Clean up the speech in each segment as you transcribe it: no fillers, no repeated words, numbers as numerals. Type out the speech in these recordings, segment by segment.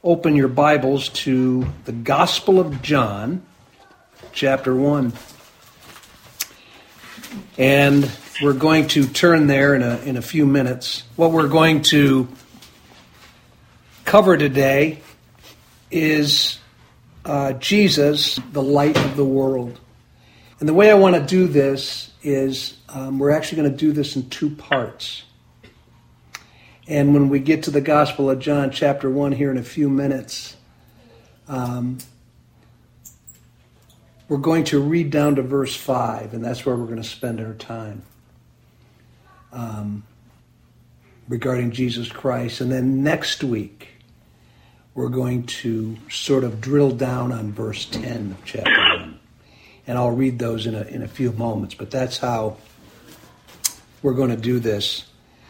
open your Bibles to the Gospel of John, chapter 1. And we're going to turn there in a few minutes. What we're going to cover today is Jesus, the light of the world. And the way I want to do this is we're actually going to do this in two parts. And when we get to the Gospel of John, chapter 1, here in a few minutes, we're going to read down to verse 5, and that's where we're going to spend our time regarding Jesus Christ. And then next week, we're going to sort of drill down on verse 10 of chapter 1. And I'll read those in a few moments, but that's how we're going to do this.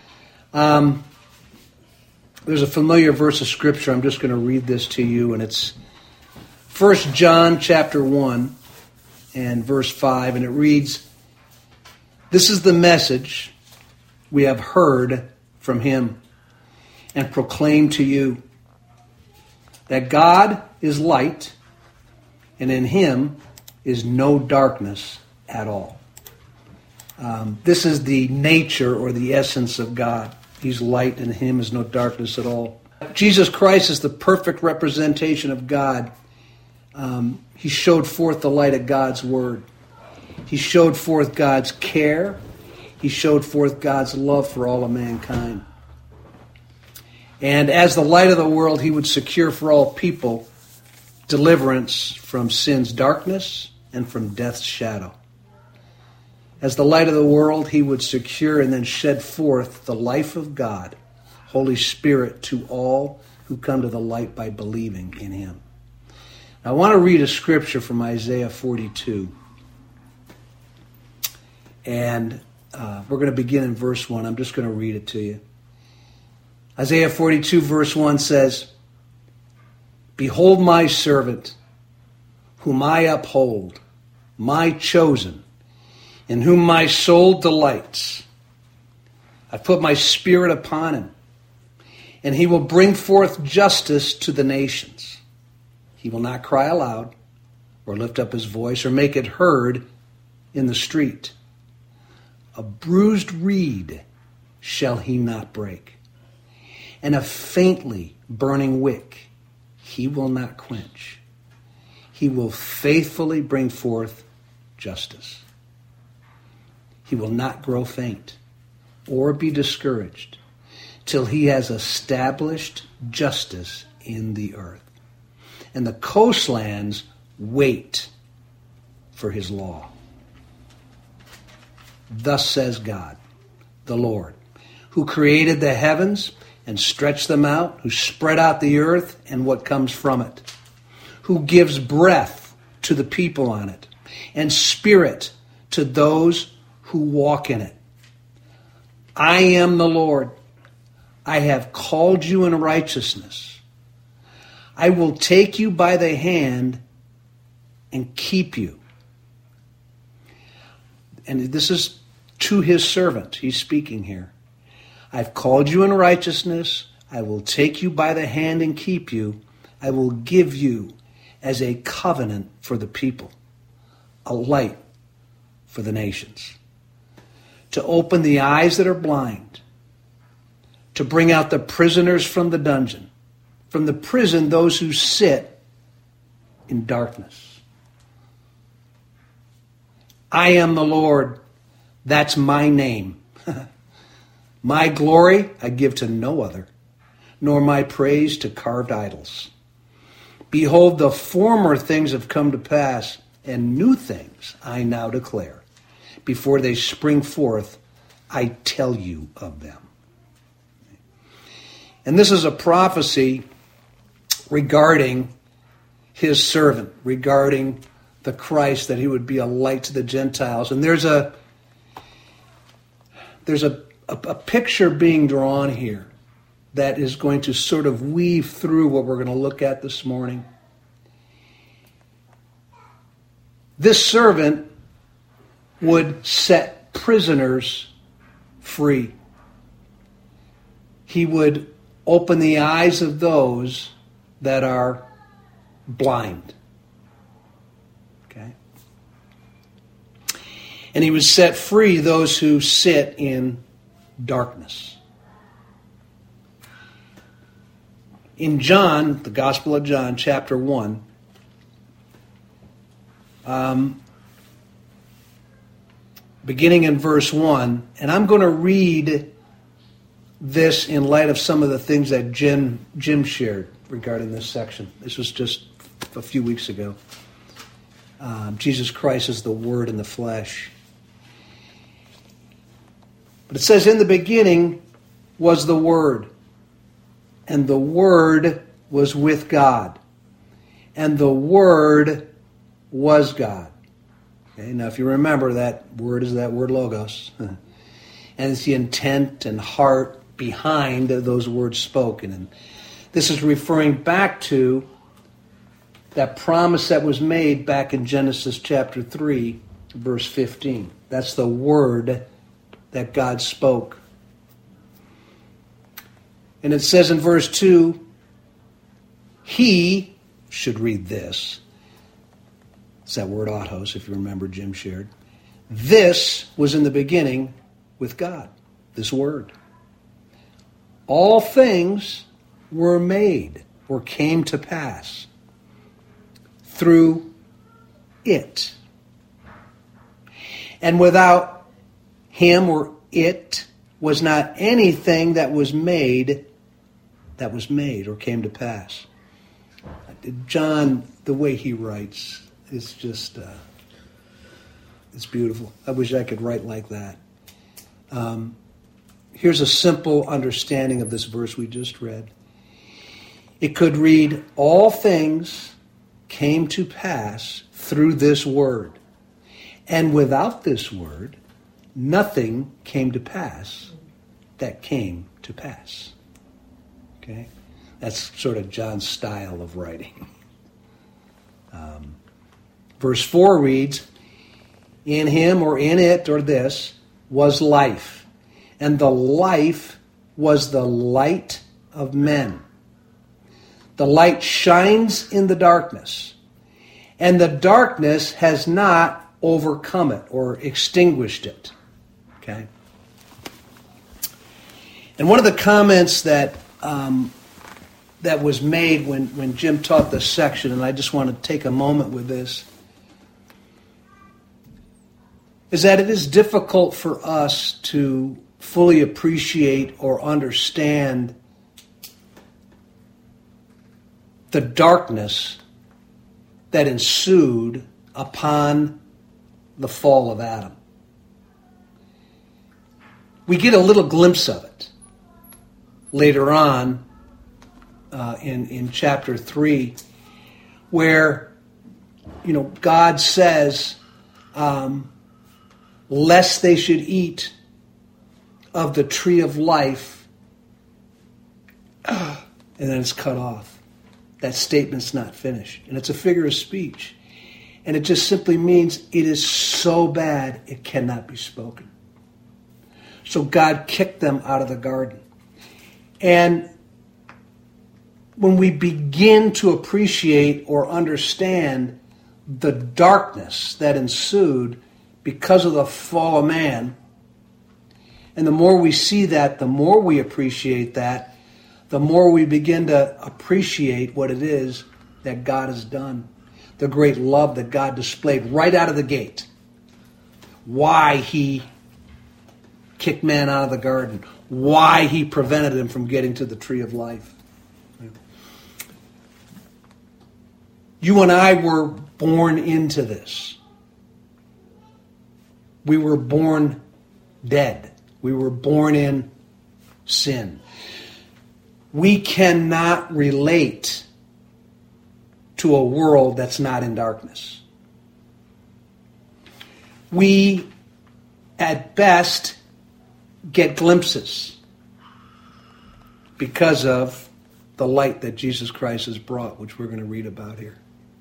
There's a familiar verse of Scripture. I'm just going to read this to you, and it's 1 John chapter 1 and verse 5, and it reads, "This is the message we have heard from him and proclaim to you, that God is light, and in him is no darkness at all." This is the nature or the essence of God. He's light, and in him is no darkness at all. Jesus Christ is the perfect representation of God. He showed forth the light of God's word. He showed forth God's care. He showed forth God's love for all of mankind. And as the light of the world, he would secure for all people deliverance from sin's darkness and from death's shadow. As the light of the world, he would secure and then shed forth the life of God, Holy Spirit, to all who come to the light by believing in him. Now, I want to read a scripture from Isaiah 42. And we're going to begin in verse 1. I'm just going to read it to you. Isaiah 42 verse 1 says, "Behold my servant, whom I uphold, my chosen, in whom my soul delights. I put my spirit upon him, and he will bring forth justice to the nations. He will not cry aloud, or lift up his voice, or make it heard in the street. A bruised reed shall he not break, and a faintly burning wick he will not quench. He will faithfully bring forth justice. He will not grow faint or be discouraged till he has established justice in the earth. And the coastlands wait for his law. Thus says God, the Lord, who created the heavens and stretched them out, who spread out the earth and what comes from it, who gives breath to the people on it, and spirit to those who walk in it. I am the Lord. I have called you in righteousness. I will take you by the hand and keep you." And this is to his servant. He's speaking here. "I've called you in righteousness. I will take you by the hand and keep you. I will give you as a covenant for the people, a light for the nations. To open the eyes that are blind, to bring out the prisoners from the dungeon, from the prison those who sit in darkness. I am the Lord, that's my name. My glory I give to no other, nor my praise to carved idols. Behold, the former things have come to pass, and new things I now declare. Before they spring forth, I tell you of them." And this is a prophecy regarding his servant, regarding the Christ, that he would be a light to the Gentiles. And there's a picture being drawn here that is going to sort of weave through what we're going to look at this morning. This servant would set prisoners free. He would open the eyes of those that are blind. Okay? And he would set free those who sit in darkness. In John, the Gospel of John, chapter 1, beginning in verse 1, and I'm going to read this in light of some of the things that Jim shared regarding this section. This was just a few weeks ago. Jesus Christ is the Word in the flesh. But it says, in the beginning was the Word, and the Word was with God, and the Word was God. Okay, now if you remember, that word is that word logos. And it's the intent and heart behind those words spoken. And this is referring back to that promise that was made back in Genesis chapter 3, verse 15. That's the word that God spoke. And it says in verse 2, he should read this. It's that word autos, if you remember Jim shared. This was in the beginning with God, this word. All things were made or came to pass through it. And without him or it was not anything that was made or came to pass. John, the way he writes, it's just, it's beautiful. I wish I could write like that. Here's a simple understanding of this verse we just read. It could read, all things came to pass through this word. And without this word, nothing came to pass that came to pass. Okay? That's sort of John's style of writing. Verse 4 reads, in him or in it or this was life, and the life was the light of men. The light shines in the darkness, and the darkness has not overcome it or extinguished it. Okay? And one of the comments that was made when Jim taught this section, and I just want to take a moment with this, is that it is difficult for us to fully appreciate or understand the darkness that ensued upon the fall of Adam. We get a little glimpse of it later on in chapter 3, where God says, lest they should eat of the tree of life, and then it's cut off. That statement's not finished. And it's a figure of speech. And it just simply means it is so bad it cannot be spoken. So God kicked them out of the garden. And when we begin to appreciate or understand the darkness that ensued because of the fall of man, and the more we see that, the more we appreciate that, the more we begin to appreciate what it is that God has done. The great love that God displayed right out of the gate. Why he kicked man out of the garden. Why he prevented him from getting to the tree of life. You and I were born into this. We were born dead. We were born in sin. We cannot relate to a world that's not in darkness. We, at best, get glimpses because of the light that Jesus Christ has brought, which we're going to read about here.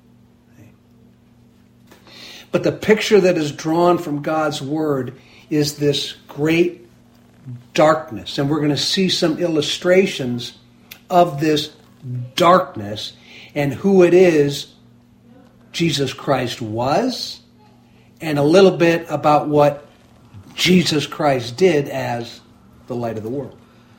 But the picture that is drawn from God's Word is this great darkness. And we're going to see some illustrations of this darkness and who it is Jesus Christ was, and a little bit about what Jesus Christ did as the light of the world.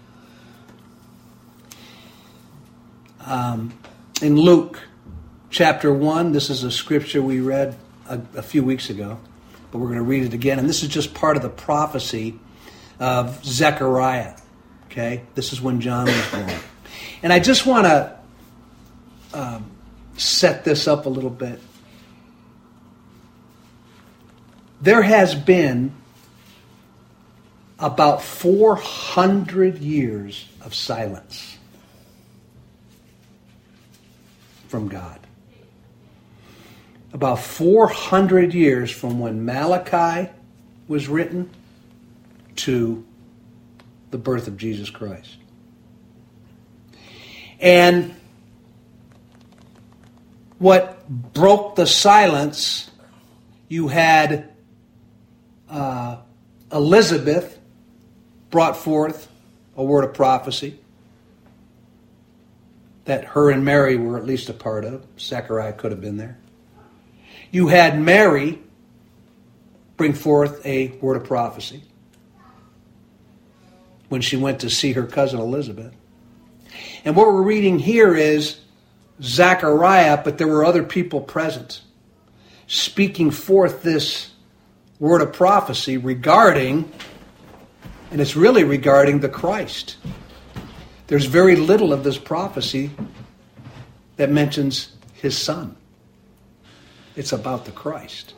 In Luke chapter 1, this is a scripture we read a few weeks ago, but we're going to read it again. And this is just part of the prophecy of Zechariah. Okay? This is when John was born. And I just want to set this up a little bit. There has been about 400 years of silence from God. About 400 years from when Malachi was written to the birth of Jesus Christ. And what broke the silence, you had Elizabeth brought forth a word of prophecy that her and Mary were at least a part of. Zechariah could have been there. You had Mary bring forth a word of prophecy when she went to see her cousin Elizabeth. And what we're reading here is Zechariah, but there were other people present, speaking forth this word of prophecy regarding, and it's really regarding the Christ. There's very little of this prophecy that mentions his son. It's about the Christ.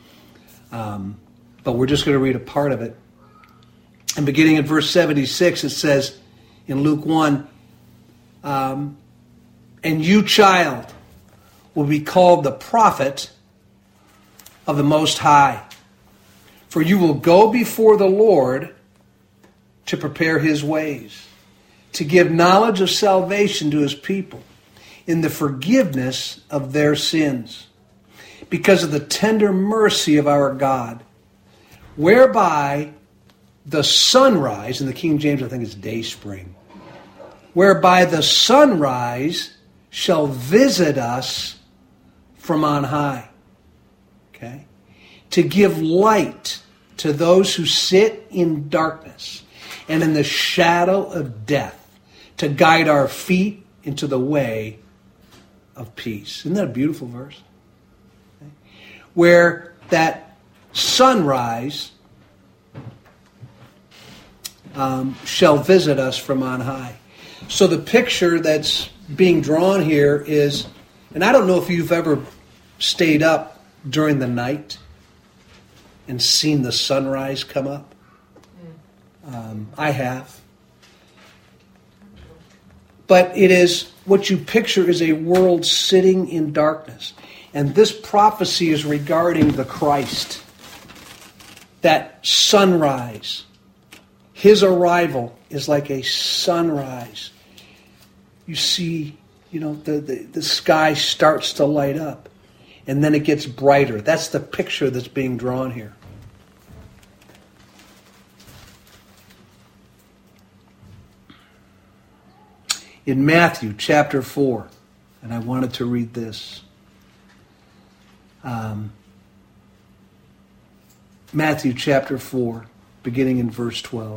But we're just going to read a part of it. And beginning in verse 76, it says in Luke 1, and you, child, will be called the prophet of the Most High. For you will go before the Lord to prepare his ways, to give knowledge of salvation to his people in the forgiveness of their sins, because of the tender mercy of our God, whereby the sunrise, in the King James I think it's day spring, whereby the sunrise shall visit us from on high. Okay? To give light to those who sit in darkness and in the shadow of death, to guide our feet into the way of peace. Isn't that a beautiful verse? Okay. Where that sunrise shall visit us from on high. So the picture that's being drawn here is, and I don't know if you've ever stayed up during the night and seen the sunrise come up. I have. But it is, what you picture is a world sitting in darkness. And this prophecy is regarding the Christ. That sunrise. His arrival is like a sunrise. You see, the sky starts to light up. And then it gets brighter. That's the picture that's being drawn here. In Matthew chapter 4, and I wanted to read this. Matthew chapter 4, beginning in verse 12.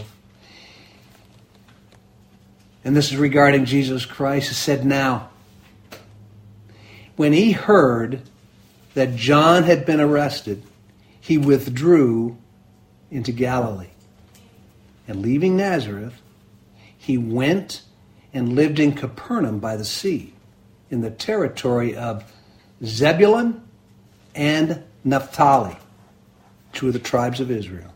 And this is regarding Jesus Christ. It said, now, when he heard that John had been arrested, he withdrew into Galilee. And leaving Nazareth, he went and lived in Capernaum by the sea, in the territory of Zebulun and Naphtali, two of the tribes of Israel.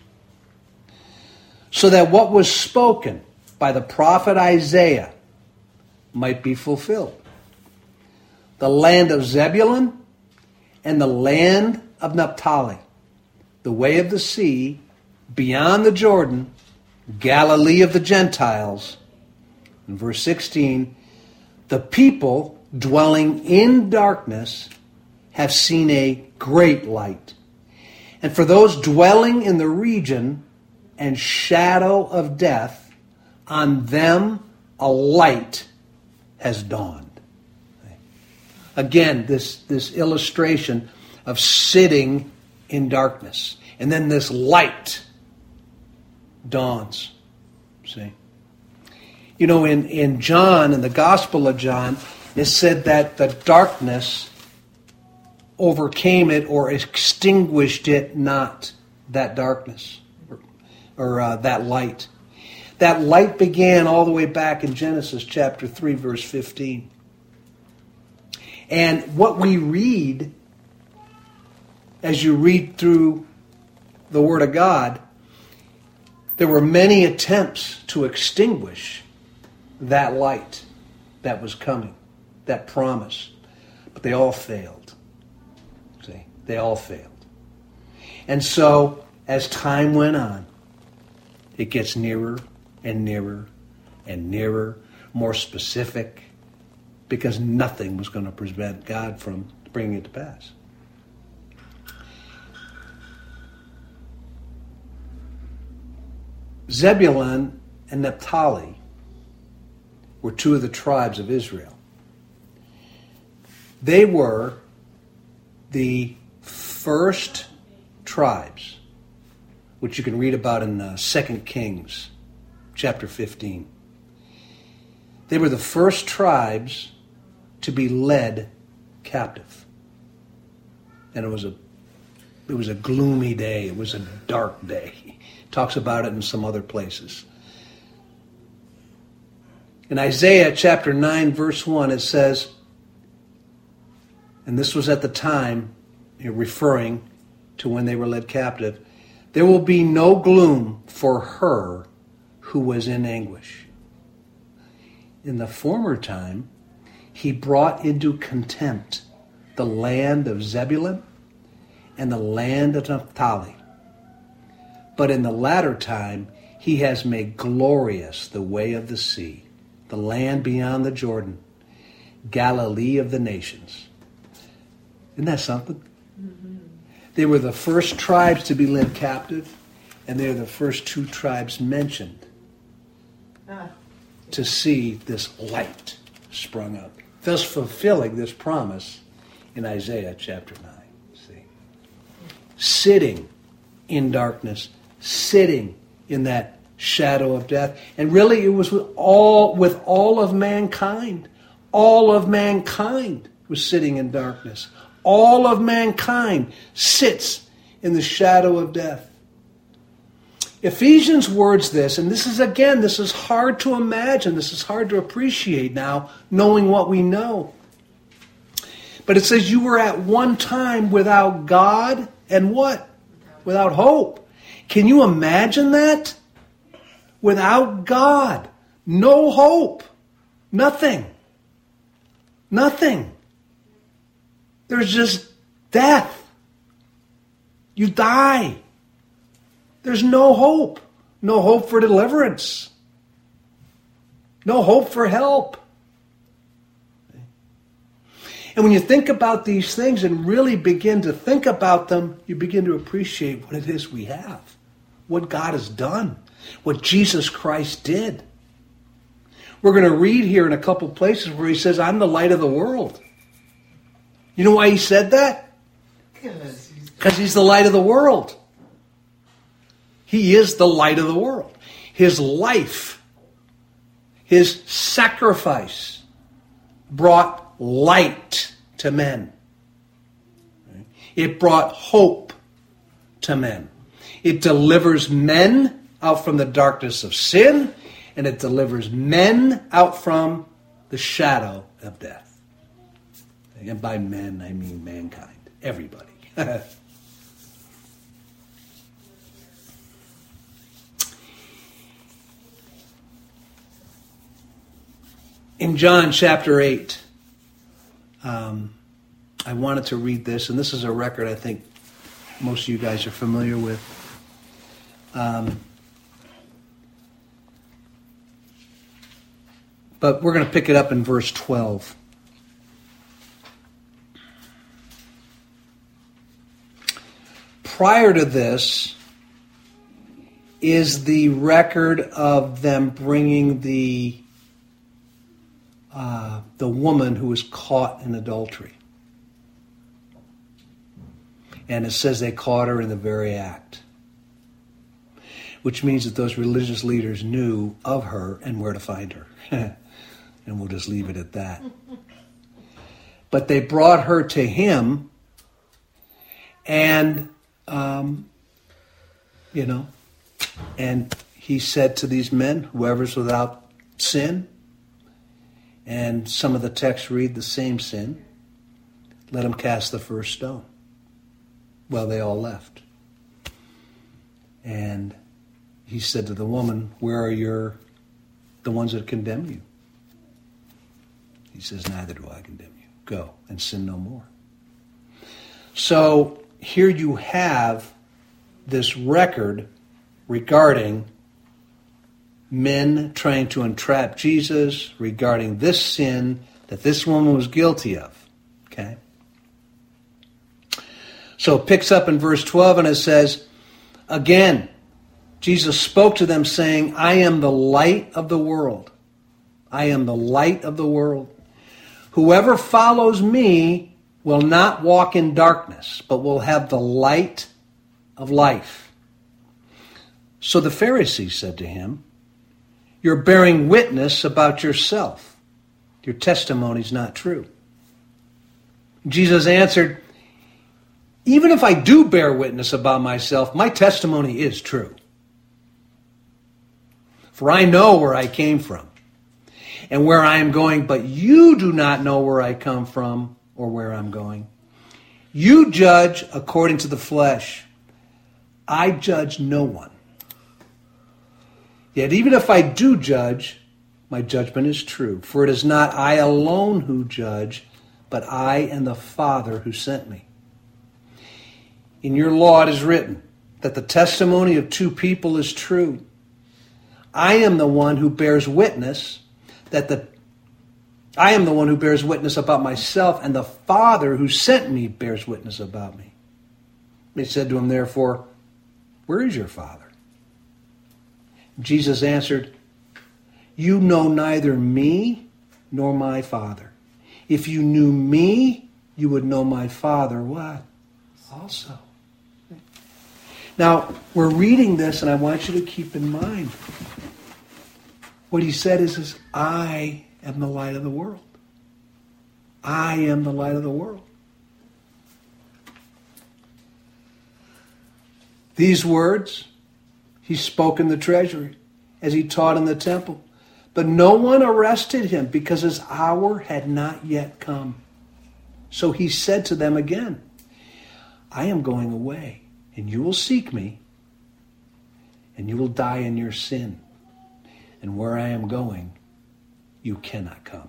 So that what was spoken by the prophet Isaiah might be fulfilled. The land of Zebulun and the land of Naphtali, the way of the sea, beyond the Jordan, Galilee of the Gentiles. In verse 16, the people dwelling in darkness have seen a great light. And for those dwelling in the region and shadow of death, on them a light has dawned. Again, this illustration of sitting in darkness. And then this light dawns. See? You know, in John, in the Gospel of John, it said that the darkness overcame it or extinguished it not, that darkness or that light. That light began all the way back in Genesis chapter 3, verse 15. And what we read, as you read through the Word of God, there were many attempts to extinguish that light that was coming, that promise. But they all failed. See, they all failed. And so, as time went on, it gets nearer and nearer and nearer, more specific, because nothing was going to prevent God from bringing it to pass. Zebulun and Naphtali were two of the tribes of Israel. They were the first tribes, which you can read about in 2 Kings chapter 15. They were the first tribes to be led captive. And it was a gloomy day. It was a dark day. He talks about it in some other places. In Isaiah chapter 9, verse 1, it says, and this was at the time, referring to when they were led captive, there will be no gloom for her who was in anguish. In the former time, he brought into contempt the land of Zebulun and the land of Naphtali. But in the latter time, he has made glorious the way of the sea, the land beyond the Jordan, Galilee of the nations. Isn't that something? Mm-hmm. They were the first tribes to be led captive, and they're the first two tribes mentioned to see this light sprung up, thus fulfilling this promise in Isaiah chapter 9. See? Sitting in darkness, sitting in that shadow of death. And really it was with all of mankind. All of mankind was sitting in darkness. All of mankind sits in the shadow of death. Ephesians words this, and this is hard to imagine. This is hard to appreciate now, knowing what we know. But it says you were at one time without God and what? Without hope. Can you imagine that? Without God. No hope. Nothing. Nothing. There's just death. You die. There's no hope. No hope for deliverance. No hope for help. And when you think about these things and really begin to think about them, you begin to appreciate what it is we have. What God has done. What Jesus Christ did. We're going to read here in a couple places where he says, I'm the light of the world. You know why he said that? Because he's the light of the world. He is the light of the world. His life, his sacrifice brought light to men. It brought hope to men. It delivers men out from the darkness of sin, and it delivers men out from the shadow of death. And by men, I mean mankind. Everybody. In John chapter 8, I wanted to read this, and this is a record I think most of you guys are familiar with. But we're going to pick it up in verse 12. Prior to this is the record of them bringing the the woman who was caught in adultery. And it says they caught her in the very act, which means that those religious leaders knew of her and where to find her. And we'll just leave it at that. But they brought her to him, and, and he said to these men, whoever's without sin, and some of the texts read the same sin, let him cast the first stone. Well, they all left. And he said to the woman, where are the ones that condemn you? He says, neither do I condemn you. Go and sin no more. So here you have this record regarding men trying to entrap Jesus, regarding this sin that this woman was guilty of. Okay? So it picks up in verse 12 and it says, again, Jesus spoke to them saying, I am the light of the world. I am the light of the world. Whoever follows me will not walk in darkness, but will have the light of life. So the Pharisees said to him, you're bearing witness about yourself. Your testimony's not true. Jesus answered, even if I do bear witness about myself, my testimony is true. For I know where I came from and where I am going, but you do not know where I come from or where I'm going. You judge according to the flesh. I judge no one. Yet even if I do judge, my judgment is true. For it is not I alone who judge, but I and the Father who sent me. In your law it is written that the testimony of two people is true. I am the one who bears witness I am the one who bears witness about myself, and the Father who sent me bears witness about me. They said to him, therefore, where is your Father? Jesus answered, you know neither me nor my Father. If you knew me, you would know my Father. What? Also. Now, we're reading this, and I want you to keep in mind what he said is I am the light of the world. I am the light of the world. These words he spoke in the treasury as he taught in the temple. But no one arrested him because his hour had not yet come. So he said to them again, I am going away, and you will seek me, and you will die in your sin. And where I am going, you cannot come.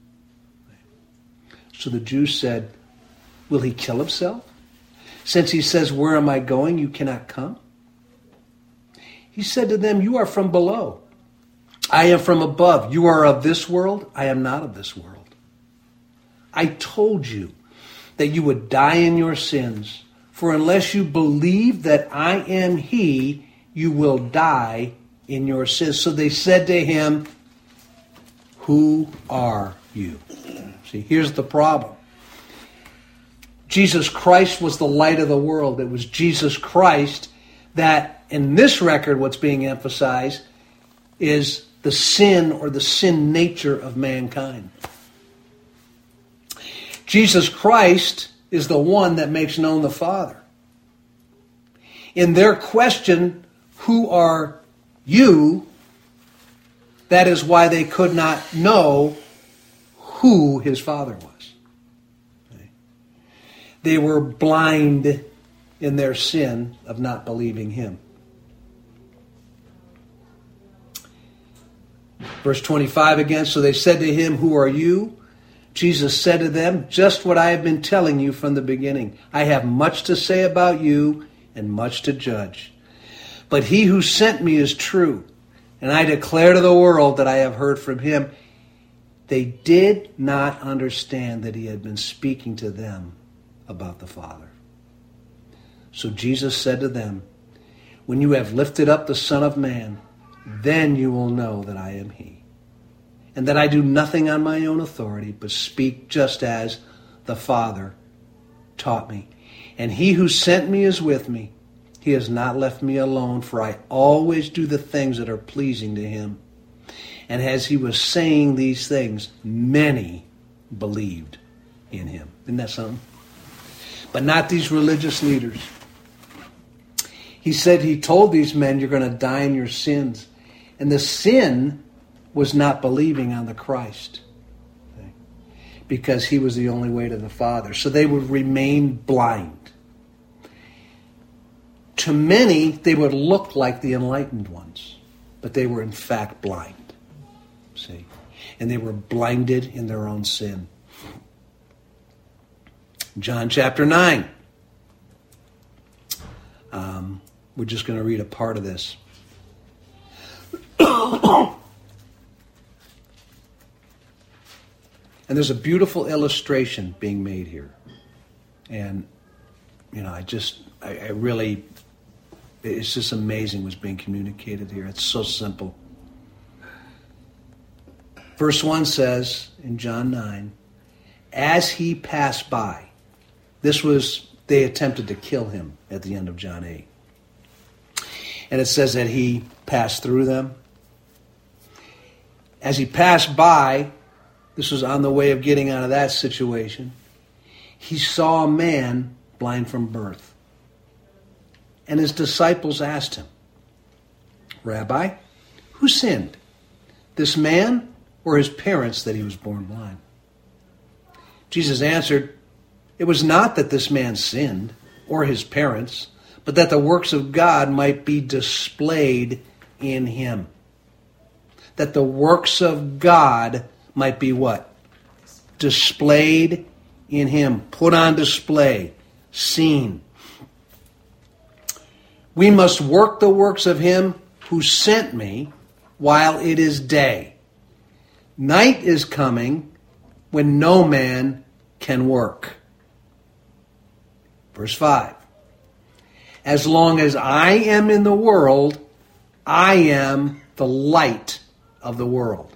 So the Jews said, will he kill himself? Since he says, where am I going, you cannot come? He said to them, you are from below. I am from above. You are of this world. I am not of this world. I told you that you would die in your sins. For unless you believe that I am he, you will die in your sins. So they said to him, who are you? See, here's the problem. Jesus Christ was the light of the world. It was Jesus Christ that, in this record, what's being emphasized is the sin or the sin nature of mankind. Jesus Christ is the one that makes known the Father. In their question, who are you? That is why they could not know who his Father was. They were blind in their sin of not believing him. Verse 25 again, so they said to him, who are you? Jesus said to them, just what I have been telling you from the beginning. I have much to say about you and much to judge. But he who sent me is true, and I declare to the world that I have heard from him. They did not understand that he had been speaking to them about the Father. So Jesus said to them, when you have lifted up the Son of Man, then you will know that I am he, and that I do nothing on my own authority, but speak just as the Father taught me. And he who sent me is with me. He has not left me alone, for I always do the things that are pleasing to him. And as he was saying these things, many believed in him. Isn't that something? But not these religious leaders. He said he told these men, you're going to die in your sins. And the sin was not believing on the Christ, because he was the only way to the Father. So they would remain blind. To many, they would look like the enlightened ones, but they were in fact blind. See? And they were blinded in their own sin. John chapter 9. We're just going to read a part of this. And there's a beautiful illustration being made here. And, I really, it's just amazing what's being communicated here. It's so simple. Verse 1 says in John 9, as he passed by, they attempted to kill him at the end of John 8. And it says that he passed through them. As he passed by, this was on the way of getting out of that situation, he saw a man blind from birth. And his disciples asked him, Rabbi, who sinned, this man or his parents, that he was born blind? Jesus answered, it was not that this man sinned or his parents, but that the works of God might be displayed in him. That the works of God might be what? Displayed in him. Put on display. Seen. We must work the works of him who sent me while it is day. Night is coming when no man can work. Verse 5. As long as I am in the world, I am the light of the world.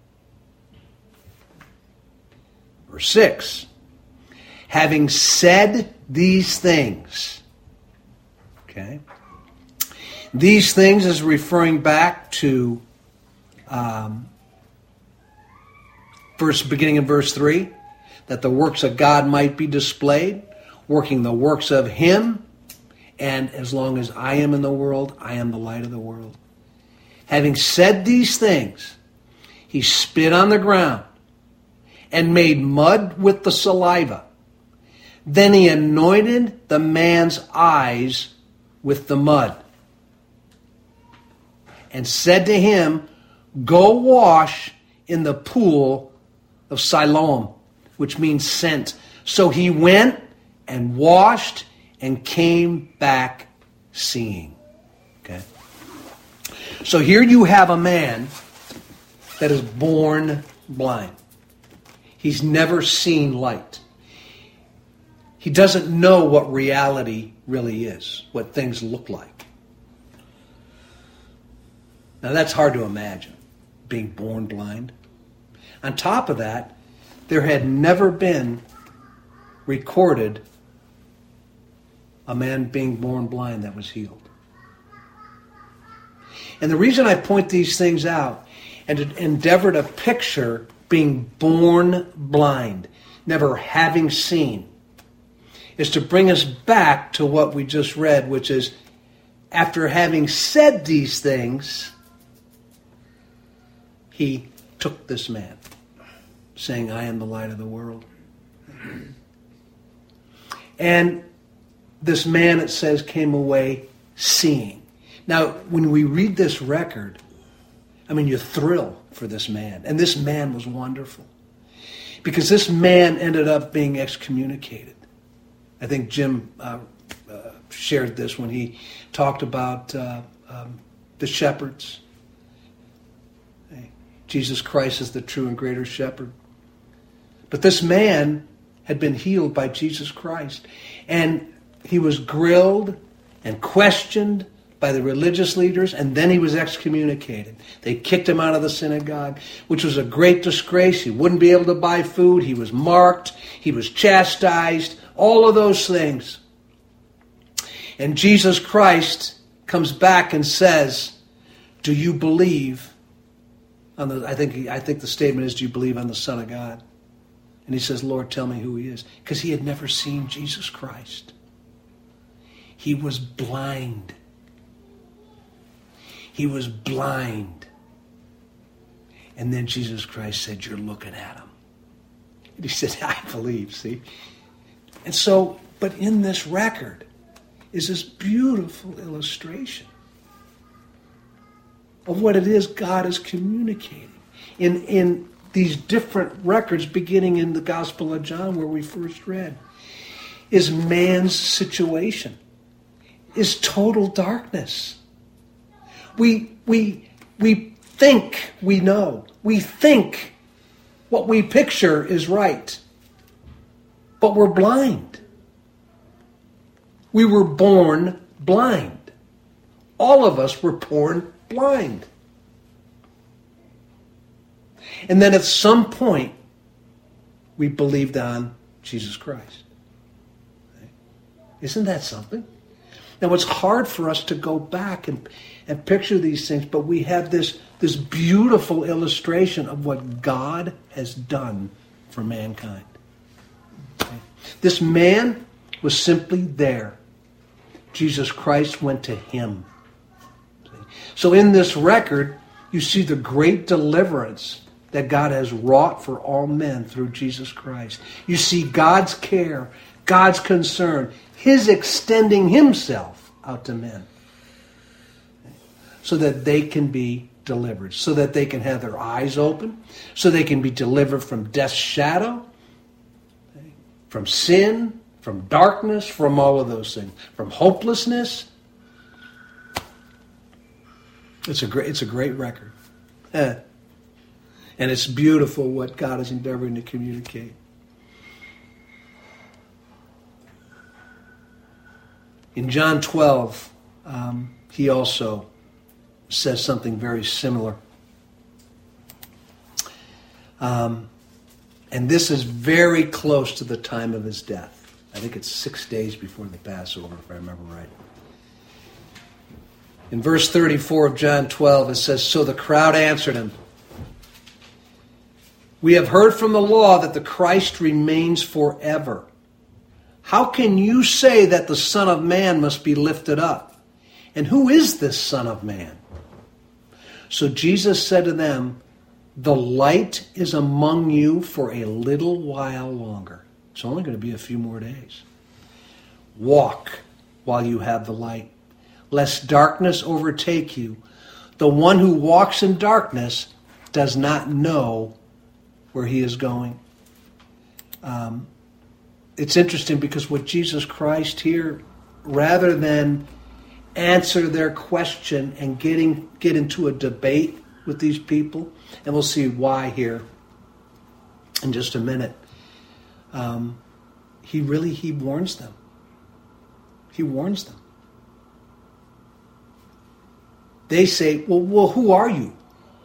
Verse 6. Having said these things, okay, these things is referring back to beginning in verse 3, that the works of God might be displayed, working the works of him, and as long as I am in the world, I am the light of the world. Having said these things, he spit on the ground and made mud with the saliva. Then he anointed the man's eyes with the mud and said to him, go wash in the pool of Siloam, which means sent. So he went and washed and came back seeing. Okay. So here you have a man that is born blind. He's never seen light. He doesn't know what reality really is, what things look like. Now that's hard to imagine, being born blind. On top of that, there had never been recorded a man being born blind that was healed. And the reason I point these things out and to endeavor to picture being born blind, never having seen, is to bring us back to what we just read, which is, after having said these things, he took this man, saying, I am the light of the world. And this man, it says, came away seeing. Now, when we read this record, you thrill for this man. And this man was wonderful. Because this man ended up being excommunicated. I think Jim shared this when he talked about the shepherds. Jesus Christ is the true and greater shepherd. But this man had been healed by Jesus Christ. And he was grilled and questioned by the religious leaders, and then he was excommunicated. They kicked him out of the synagogue, which was a great disgrace. He wouldn't be able to buy food. He was marked. He was chastised. All of those things. And Jesus Christ comes back and says, do you believe on the, I think the statement is, do you believe on the Son of God? And he says, Lord, tell me who he is. Because he had never seen Jesus Christ. He was blind. He was blind. And then Jesus Christ said, you're looking at him. And he said, I believe, see? And so, but in this record is this beautiful illustration of what it is God is communicating. In these different records, beginning in the Gospel of John, where we first read, is man's situation, is total darkness. We think we know. We think what we picture is right. But we're blind. We were born blind. All of us were born blind. And then at some point, we believed on Jesus Christ. Isn't that something? Now, it's hard for us to go back and picture these things, but we have this beautiful illustration of what God has done for mankind. Okay? This man was simply there. Jesus Christ went to him. So in this record, you see the great deliverance that God has wrought for all men through Jesus Christ. You see God's care, God's concern, his extending himself out to men so that they can be delivered, so that they can have their eyes open, so they can be delivered from death's shadow, from sin, from darkness, from all of those things, from hopelessness. It's a great record. And it's beautiful what God is endeavoring to communicate. In John 12, he also says something very similar. And this is very close to the time of his death. I think it's 6 days before the Passover, if I remember right. In verse 34 of John 12, it says, so the crowd answered him, we have heard from the law that the Christ remains forever. How can you say that the Son of Man must be lifted up? And who is this Son of Man? So Jesus said to them, the light is among you for a little while longer. It's only going to be a few more days. Walk while you have the light, lest darkness overtake you. The one who walks in darkness does not know where he is going. It's interesting because what Jesus Christ here, rather than answer their question and get into a debate with these people, and we'll see why here in just a minute, he warns them. He warns them. They say, well, who are you?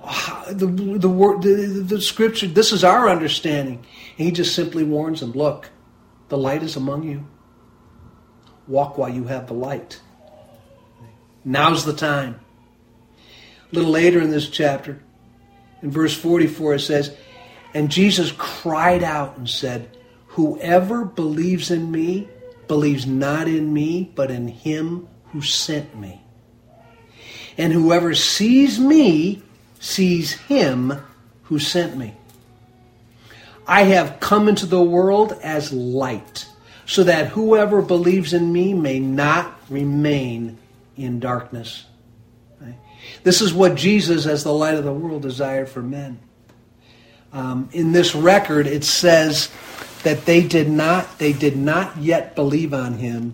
The scripture, this is our understanding. And he just simply warns them, look, the light is among you. Walk while you have the light. Now's the time. A little later in this chapter, in verse 44, it says, and Jesus cried out and said, whoever believes in me, believes not in me, but in him who sent me. And whoever sees me, sees him who sent me. I have come into the world as light, so that whoever believes in me may not remain in darkness. Right? This is what Jesus, as the light of the world, desired for men. In this record, it says that they did not yet believe on him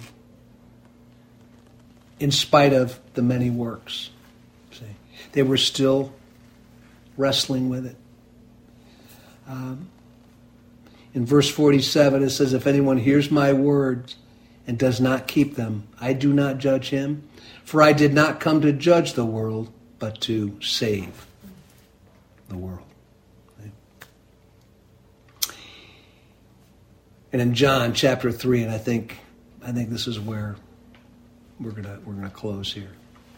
in spite of the many works. See? They were still wrestling with it. In verse 47, it says, if anyone hears my words and does not keep them, I do not judge him. For I did not come to judge the world, but to save the world. And in John chapter 3, and I think this is where we're gonna close here.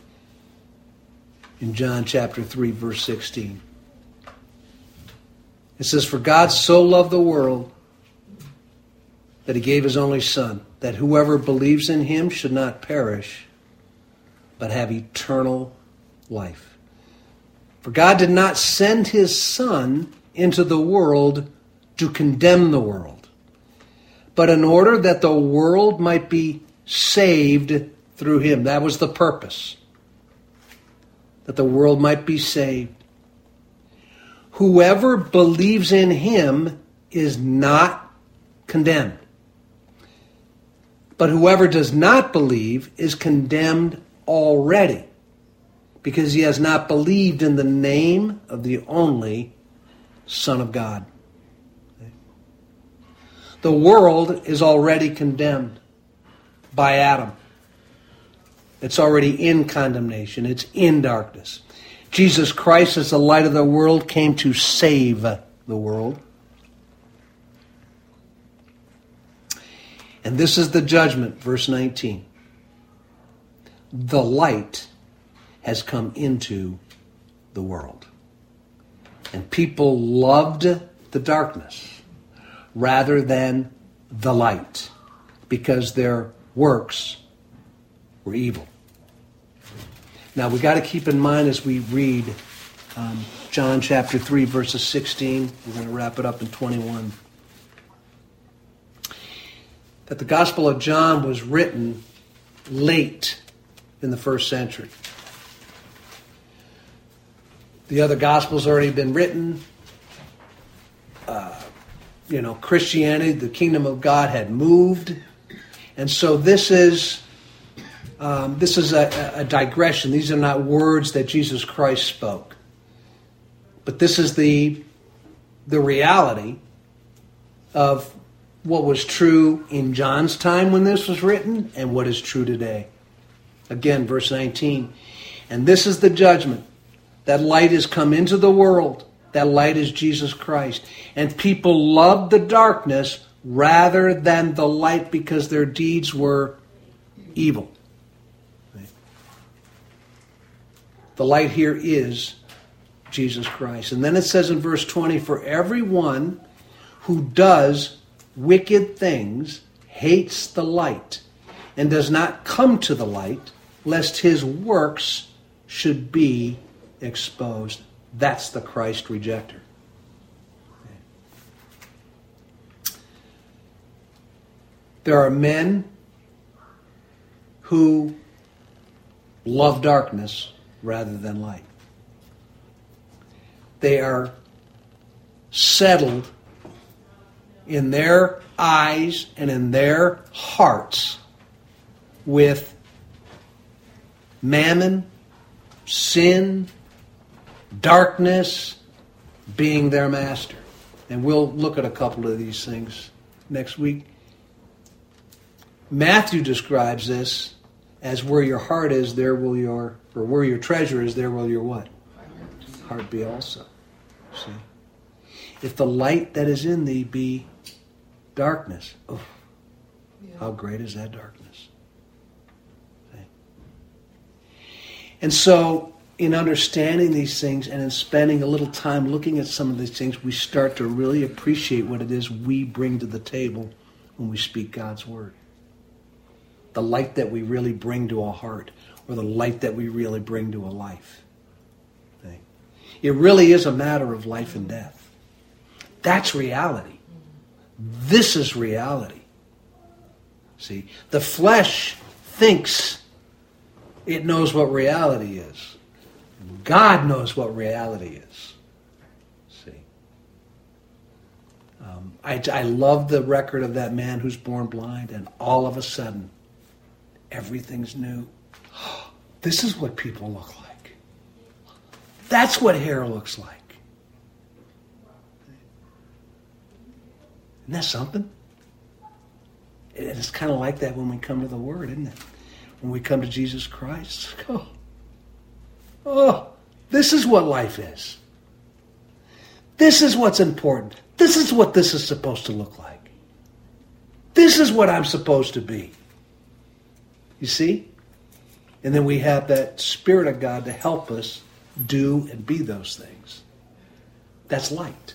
In John chapter 3, verse 16. It says, "For God so loved the world that he gave his only Son, that whoever believes in him should not perish, but have eternal life. For God did not send his Son into the world to condemn the world, but in order that the world might be saved through him." That was the purpose. That the world might be saved. "Whoever believes in him is not condemned. But whoever does not believe is condemned already, because he has not believed in the name of the only Son of God." The world is already condemned by Adam. It's already in condemnation. It's in darkness. Jesus Christ, as the light of the world, came to save the world. And this is the judgment, verse 19. The light has come into the world, and people loved the darkness rather than the light, because their works were evil. Now, we got to keep in mind as we read John chapter 3, verses 16, we're going to wrap it up in 21, that the Gospel of John was written late in the first century. The other Gospels already been written. Christianity, the kingdom of God had moved. And so this is a digression. These are not words that Jesus Christ spoke. But this is the reality of what was true in John's time when this was written and what is true today. Again, verse 19. "And this is the judgment. That light has come into the world. That light is Jesus Christ. And people loved the darkness rather than the light, because their deeds were evil." The light here is Jesus Christ. And then it says in verse 20, "For everyone who does wicked things hates the light and does not come to the light, lest his works should be exposed." That's the Christ rejecter. There are men who love darkness rather than light. They are settled in their eyes and in their hearts with mammon, sin, darkness being their master. And we'll look at a couple of these things next week. Matthew describes this as where your heart is, there will your, or where your treasure is, there will your what? Heart be also. See? If the light that is in thee be darkness, how great is that darkness? See? And so, in understanding these things and in spending a little time looking at some of these things, we start to really appreciate what it is we bring to the table when we speak God's word. The light that we really bring to a heart, or the light that we really bring to a life. Okay? It really is a matter of life and death. That's reality. This is reality. See, the flesh thinks it knows what reality is. God knows what reality is. See, I love the record of that man who's born blind, and all of a sudden, everything's new. This is what people look like. That's what hair looks like. Isn't that something? it's kind of like that when we come to the Word, isn't it? When we come to Jesus Christ, this is what life is. This is what's important. This is what this is supposed to look like. This is what I'm supposed to be. You see? And then we have that Spirit of God to help us do and be those things. That's light.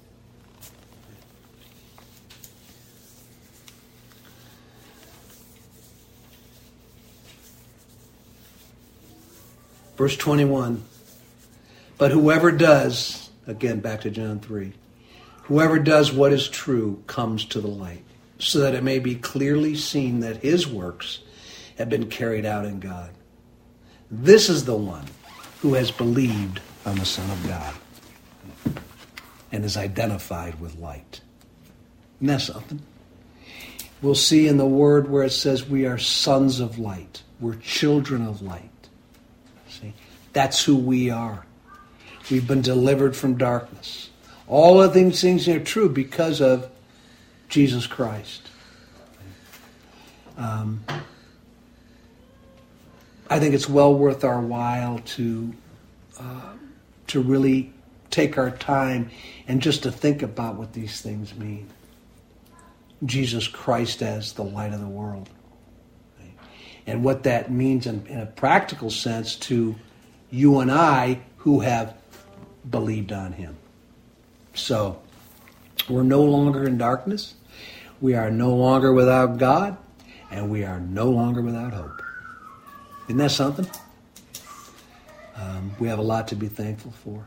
Verse 21. But whoever does, again back to John 3, whoever does what is true comes to the light, so that it may be clearly seen that his works have been carried out in God. This is the one who has believed on the Son of God and is identified with light. Isn't that something? We'll see in the Word where it says we are sons of light. We're children of light. See? That's who we are. We've been delivered from darkness. All of these things are true because of Jesus Christ. I think it's well worth our while to really take our time and just to think about what these things mean. Jesus Christ as the light of the world. And what that means in a practical sense to you and I who have believed on him. So, we're no longer in darkness. We are no longer without God. And we are no longer without hope. Isn't that something? We have a lot to be thankful for.